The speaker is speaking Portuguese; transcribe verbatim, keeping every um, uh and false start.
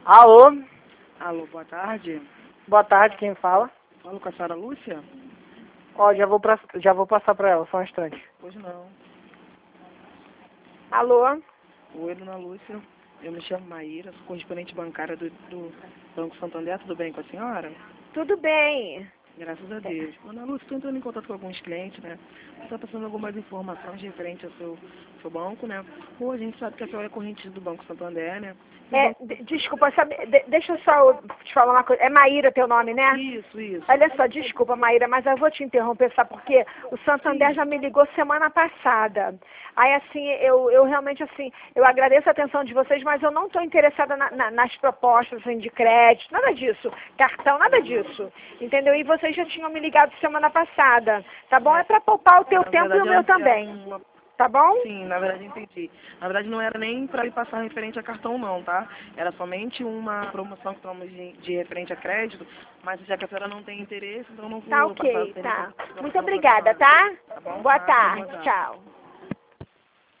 Alô? Alô, boa tarde. Boa tarde, quem fala? Falo com a senhora Lúcia? Ó, já vou, pra, já vou passar pra ela, só um instante. Pois não. Alô? Oi, dona Lúcia. Eu me chamo Maíra, sou correspondente bancária do, do Banco Santander. Tudo bem com a senhora? Tudo bem. Graças a Deus. Dona Lúcia, estou entrando em contato com alguns clientes, né? Você está passando algumas informações referentes ao seu, seu banco, né? Ou a gente sabe que a senhora é corrente do Banco Santander, né? É, de- desculpa, sabe, de- deixa eu só te falar uma coisa. É Maíra teu nome, né? Isso, isso. Olha só, desculpa, Maíra, mas eu vou te interromper, sabe por quê? O Santander já me ligou semana passada. Aí, assim, eu, eu realmente, assim, eu agradeço a atenção de vocês, mas eu não estou interessada na- na- nas propostas, assim, de crédito, nada disso. Cartão, nada disso. Entendeu? E vocês já tinham me ligado semana passada, tá bom? É para poupar o teu Na tempo e verdade, o meu era- era também, uma- tá bom? Sim, na verdade entendi. Na verdade não era nem para lhe passar referente a cartão não, tá? Era somente uma promoção que estamos de, de referente a crédito, mas já que a senhora não tem interesse, então não vou Tá passar ok, a tá. promoção Muito pra obrigada, senhora. tá? Tá bom? Boa Tá, tarde, boa tarde. tchau.